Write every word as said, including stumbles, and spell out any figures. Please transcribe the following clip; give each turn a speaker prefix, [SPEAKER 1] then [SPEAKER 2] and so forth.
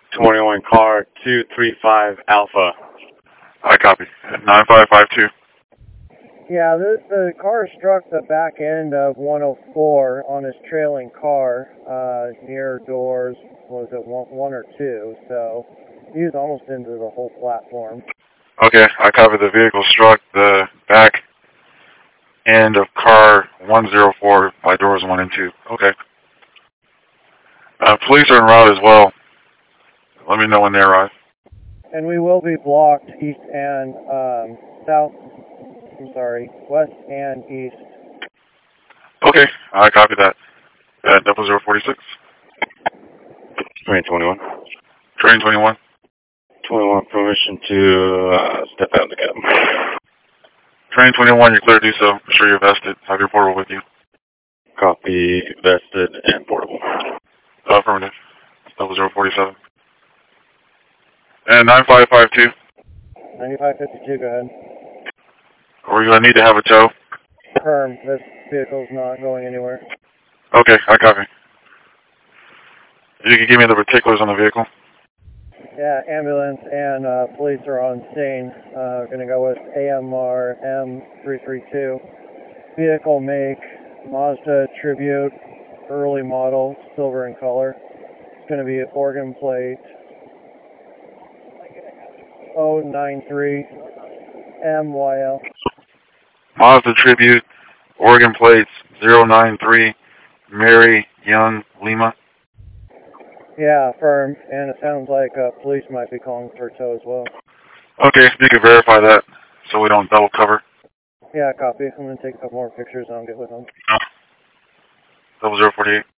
[SPEAKER 1] twenty-one car, two three five Alpha.
[SPEAKER 2] I copy. nine five five two.
[SPEAKER 3] Yeah, the, the car struck the back end of one oh four on his trailing car uh, near doors, was it one, one or two? So he was almost into the whole platform.
[SPEAKER 2] Okay, I copy. The vehicle struck the back end of car one oh four by doors one and two. Okay. Uh, police are en route as well. Let me know when they arrive.
[SPEAKER 3] And we will be blocked east and um, south, I'm sorry, west and east.
[SPEAKER 2] Okay, I copy that. At double zero forty six.
[SPEAKER 1] Train twenty-one.
[SPEAKER 2] Train twenty-one.
[SPEAKER 1] twenty-one, permission to uh, step out of the cab.
[SPEAKER 2] Train twenty-one, you're clear to do so. I'm sure you're vested. Have your portable with you.
[SPEAKER 1] Copy, vested, and portable.
[SPEAKER 2] Affirmative. double zero forty seven. And nine five five two.
[SPEAKER 3] ninety-five fifty-two, go ahead.
[SPEAKER 2] We're going to need to have a tow.
[SPEAKER 3] Confirm, this vehicle's not going anywhere.
[SPEAKER 2] Okay, I copy. You can give me the particulars on the vehicle.
[SPEAKER 3] Yeah, ambulance and uh, police are on scene. Uh, we're going to go with A M R M three three two. Vehicle make, Mazda Tribute, early model, silver in color. It's going to be an organ plate oh nine three M Y L.
[SPEAKER 2] Mazda Tribute, Oregon plates zero nine three, Mary Young Lima.
[SPEAKER 3] Yeah, firm. And it sounds like uh, police might be calling for a tow as well.
[SPEAKER 2] Okay, you can verify that so we don't double cover.
[SPEAKER 3] Yeah, copy. I'm going to take a couple more pictures and I'll get with them.
[SPEAKER 2] double zero forty eight.